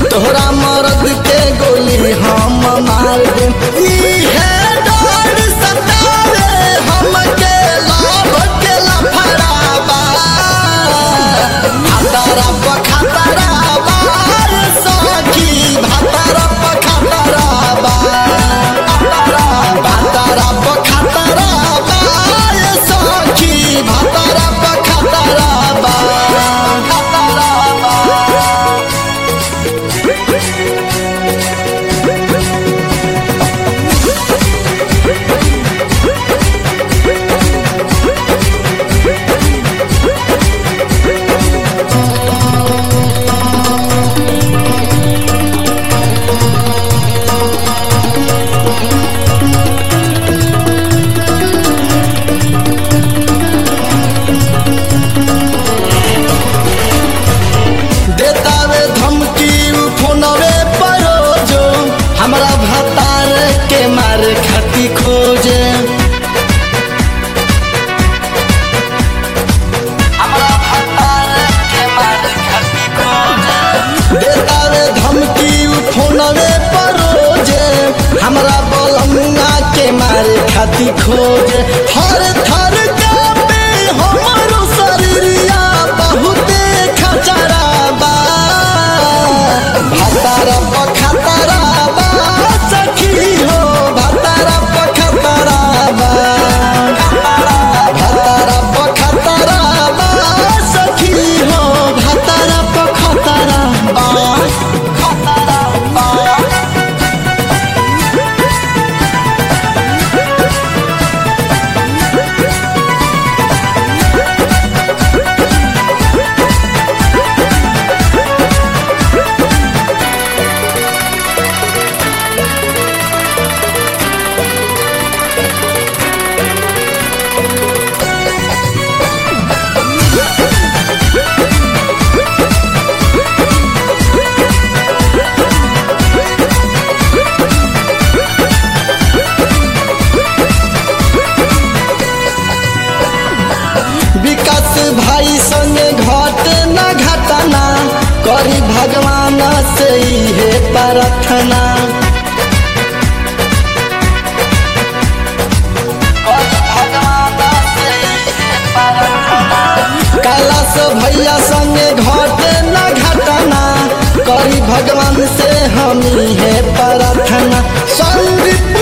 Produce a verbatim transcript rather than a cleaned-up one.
तोहरा मर्द के गोली हम मार देम। इहे डर सतावे हमके लाभ के लफड़ावा, भातारा पखातरावा रे सखी, भातारा पखातरावा, भातारा पखातरावा रे सखी, भातारा पखातरावा। देतावे धमकी फोनवे परो जो हमरा भतार के मार खाती खोजे, हमरा भतार के मार खाती खोजे। देतावे धमकी फोनवे परो जे हमरा बलमुआ के मार खाती खोजे। थर थर कांपे हमरो शरीरिया बहुते खचरावा, भातारा पखातरावा सखी हो, भातारा पखातरावा, भातारा पखातरावा सखी हो, भातारा पखातरावा, खतरावा। विकास भाई संगे घटे न घटना, करी भगवान से इहे प्रार्थना। कैलाश भैया संगे घटे न घटना, करी भगवान से हम इहे प्रार्थना। संदीप